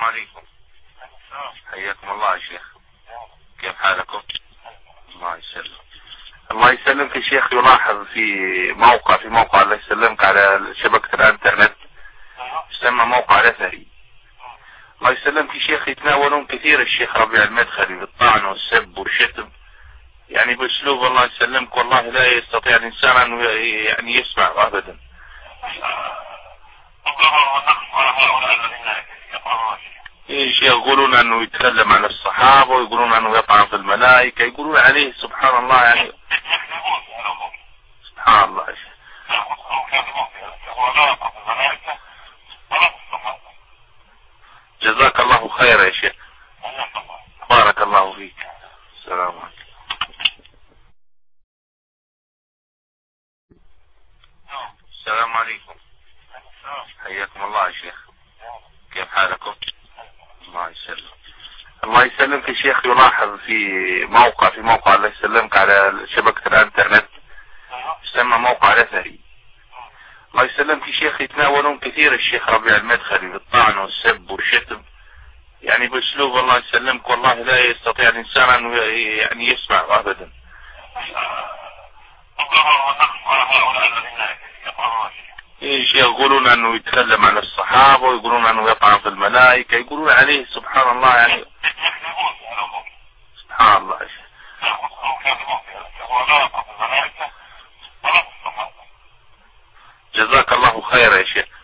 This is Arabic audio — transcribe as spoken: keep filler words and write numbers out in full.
عليكم. حياكم الله يا شيخ. كيف حالكم؟ الله يسلم. الله يسلمك يا شيخ. يلاحظ في موقع في موقع الله يسلمك على شبكة الانترنت يسمى موقع الاثري. الله يسلمك يا شيخ. يتناولون كثير الشيخ ربيع المدخلي بالطعن والسب والشتم، يعني باسلوب الله يسلمك والله لا يستطيع الانسان ان يعني يسمع ابدا. ايش يقولون انه يتكلم عن الصحابة، ويقولون انه يطعن في الملائكة، يقولون عليه سبحان الله يعني سبحان الله يا شيخ. جزاك الله خير يا شيخ. بارك الله فيك. السلام عليكم. السلام عليكم. حياكم الله يا شيخ. كيف حالكم؟ الله يسلم. الله يسلمك يا شيخ. يلاحظ في موقع في موقع الله يسلمك على شبكة الانترنت يسمى موقع الاثري. الله يسلمك يا شيخ. يتناولون كثير الشيخ ربيع المدخلي بالطعن والسب والشتم، يعني باسلوب الله يسلمك والله لا يستطيع الانسان ان يعني يسمع ابدا. ايش يقولون انه يتكلم عن الصحابة، ويقولون انه يطعن في الملائكة، يقولون عليه سبحان الله يعني سبحان الله يا شيخ. جزاك الله خير يا شيخ.